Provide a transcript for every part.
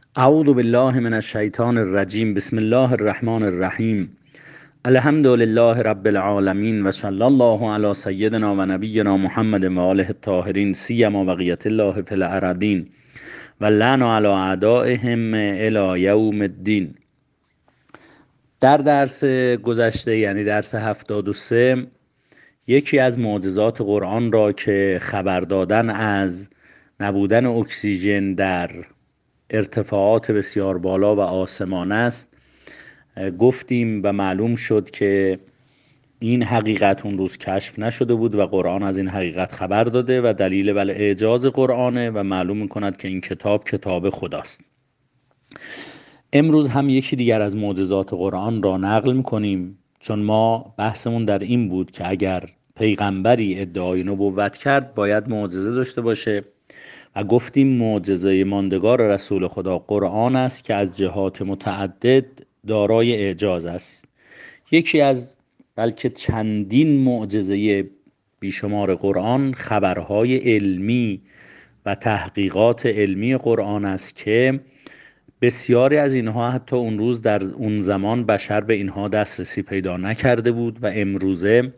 اعوذ بالله من الشیطان الرجیم. بسم الله الرحمن الرحیم. الحمد لله رب العالمین و صلی الله علی سیدنا و نبینا محمد و آله الطاهرین سیما بقیت الله فی الارضین و لعن علی اعدائهم الی یوم الدین. در درس گذشته یعنی درس 73 یکی از معجزات قرآن را که خبر دادن از نبودن اکسیژن در ارتفاعات بسیار بالا و آسمان است گفتیم و معلوم شد که این حقیقت اون روز کشف نشده بود و قرآن از این حقیقت خبر داده و دلیل بر اعجاز قرآنه و معلوم میکند که این کتاب کتاب خداست. امروز هم یکی دیگر از معجزات قرآن را نقل میکنیم، چون ما بحثمون در این بود که اگر پیغمبری ادعای نبوت کرد باید معجزه داشته باشه و گفتیم معجزه ماندگار رسول خدا قرآن است که از جهات متعدد دارای اعجاز است. یکی از بلکه چندین معجزه بیشمار قرآن خبرهای علمی و تحقیقات علمی قرآن است که بسیاری از اینها حتی اون روز در اون زمان بشر به اینها دسترسی پیدا نکرده بود و امروزه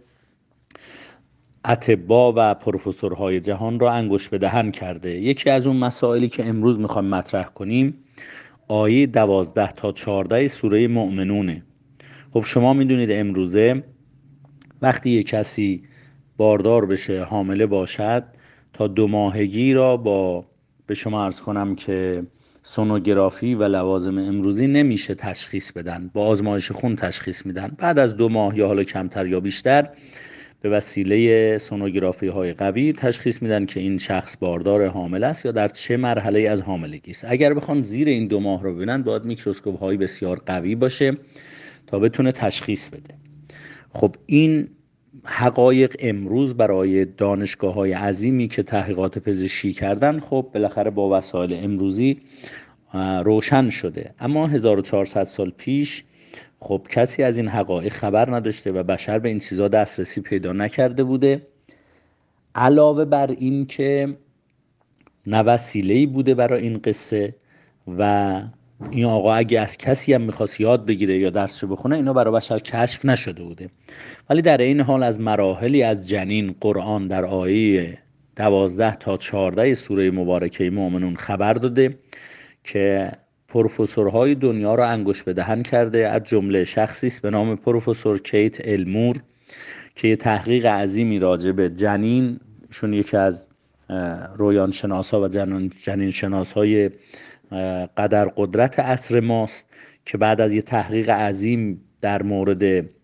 اطباء و پروفسورهای جهان را انگشت به دهن کرده. یکی از اون مسائلی که امروز میخوایم مطرح کنیم آیه 12 تا 14 سوره مؤمنونه. خب شما میدونید امروزه وقتی یک کسی باردار بشه، حامله باشد، تا 2 ماهگی را با به شما عرض کنم که سونوگرافی و لوازم امروزی نمیشه تشخیص بدن، با آزمایش خون تشخیص میدن. بعد از 2 ماه یا حالا کمتر یا بیشتر به وسیله سونوگرافی های قوی تشخیص میدن که این شخص باردار حامل است یا در چه مرحله از حاملگی است. اگر بخوان زیر این 2 ماه رو ببینن باید میکروسکوپ های بسیار قوی باشه تا بتونه تشخیص بده. خب این حقایق امروز برای دانشگاه های عظیمی که تحقیقات پزشکی کردن خب بالاخره با وسایل امروزی روشن شده، اما 1400 سال پیش خب کسی از این حقایق خبر نداشته و بشر به این چیزا دسترسی پیدا نکرده بوده. علاوه بر این که نه وسیله‌ای بوده برای این قصه و این آقا اگه از کسی هم میخواست یاد بگیره یا درسشو بخونه اینا برای بشر کشف نشده بوده. ولی در این حال از مراحلی از جنین قرآن در آیه 12 تا 14 سوره مبارکه مؤمنون خبر داده که پروفسورهای دنیا را انگشت به دهن کرده. از جمله شخصی است به نام پروفسور کیت المور که یه تحقیق عظیمی راجع به جنین، شون یکی از رویانشناسا و جنین شناسای قدر قدرت عصر ماست که بعد از یه تحقیق عظیم در مورد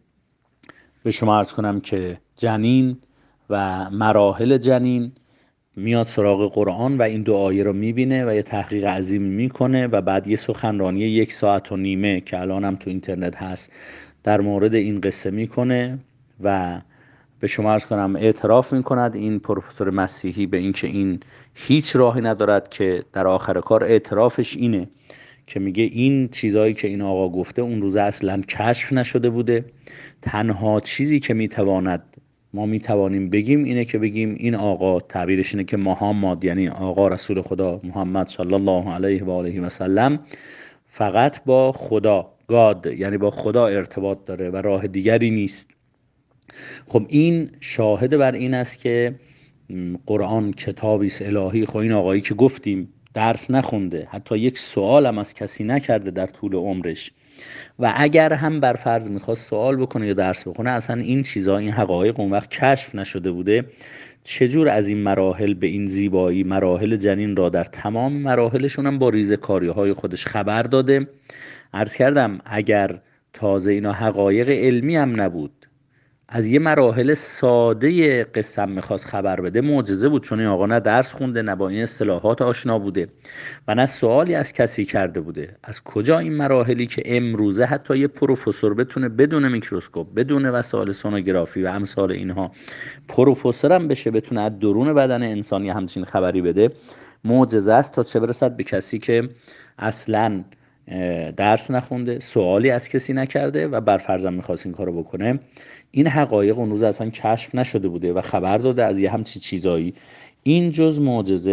به شما عرض کنم که جنین و مراحل جنین میاد سراغ قرآن و این 2 آیه رو میبینه و یه تحقیق عظیمی میکنه و بعد یه سخنرانی 1.5 ساعت که الان هم تو اینترنت هست در مورد این قصه میکنه و به شما عرض کنم اعتراف میکند این پروفسور مسیحی به این که این هیچ راهی ندارد، که در آخر کار اعترافش اینه که میگه این چیزایی که این آقا گفته اون روز اصلا کشف نشده بوده. تنها چیزی که ما میتوانیم بگیم اینه که بگیم این آقا، تعبیرش اینه که محمد یعنی آقا رسول خدا محمد صلی الله علیه و آله و سلم فقط با خدا گاد یعنی با خدا ارتباط داره و راه دیگری نیست. خب این شاهد بر این است که قرآن کتابی است الهی. خب این آقایی که گفتیم درس نخونده، حتی یک سوال هم از کسی نکرده در طول عمرش و اگر هم بر فرض میخواست سوال بکنه یا درس بخونه اصلا این چیزا، این حقایق اون وقت کشف نشده بوده. چجور از این مراحل به این زیبایی مراحل جنین را در تمام مراحلشون هم با ریزکاری های خودش خبر داده. عرض کردم اگر تازه اینا حقایق علمی هم نبود، از یه مراحل ساده قسم میخواست خبر بده معجزه بود، چون این آقا نه درس خونده، نه با این اصطلاحات آشنا بوده و نه سوالی از کسی کرده بوده. از کجا این مراحلی که امروزه حتی یه پروفسور بتونه بدون میکروسکوپ، بدون وسایل سونوگرافی و امثال اینها پروفسور هم بشه، بتونه از درون بدن انسانی همچین خبری بده، معجزه است. تا چه برسد به کسی که اصلاً درس نخونده، سوالی از کسی نکرده و بر فرضم میخواست این کارو بکنه. این حقایق اون روز اصلا کشف نشده بوده و خبر داده از یه همچی چیزایی. این جز معجزه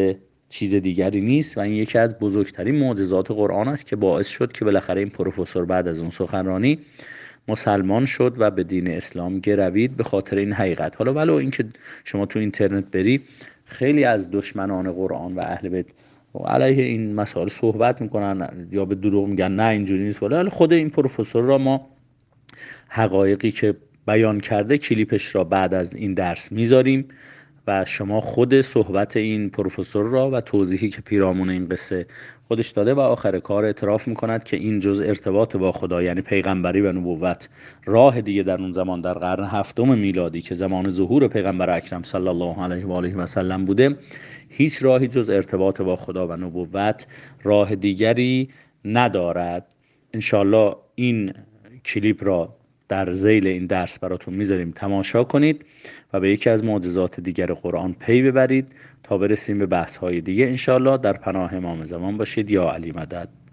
چیز دیگری نیست و این یکی از بزرگترین معجزات قرآن است که باعث شد که بالاخره این پروفسور بعد از اون سخنرانی مسلمان شد و به دین اسلام گروید به خاطر این حقیقت. حالا ولو اینکه شما تو اینترنت بری خیلی از دشمنان قرآن و اهل بیت علیه این مسائل صحبت میکنن یا به دروغ میگن نه اینجوری نیست، ولی خود این پروفسور را ما حقایقی که بیان کرده کلیپش را بعد از این درس میذاریم و شما خود صحبت این پروفسور را و توضیحی که پیرامون این قصه خودش داده و آخر کار اعتراف میکند که این جز ارتباط با خدا یعنی پیغمبری و نبوت راه دیگه در اون زمان در قرن هفتم میلادی که زمان ظهور پیغمبر اکرم صلی الله علیه و آله و سلم بوده، هیچ راهی جز ارتباط با خدا و نبوت راه دیگری ندارد. انشالله این کلیپ را در ذیل این درس براتون میذاریم تماشا کنید و به یکی از معجزات دیگر قرآن پی ببرید تا برسیم به بحث های دیگه. انشالله در پناه امام زمان باشید. یا علی مدد.